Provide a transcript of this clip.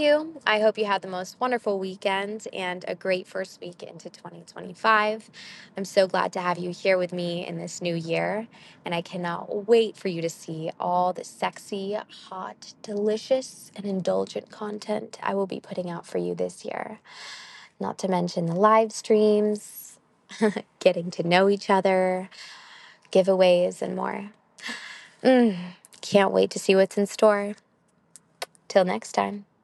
you. I hope you had the most wonderful weekend and a great first week into 2025. I'm so glad to have you here with me in this new year, and I cannot wait for you to see all the sexy, hot, delicious, and indulgent content I will be putting out for you this year. Not to mention the live streams, getting to know each other, giveaways, and more. Mm, can't wait to see what's in store. Till next time.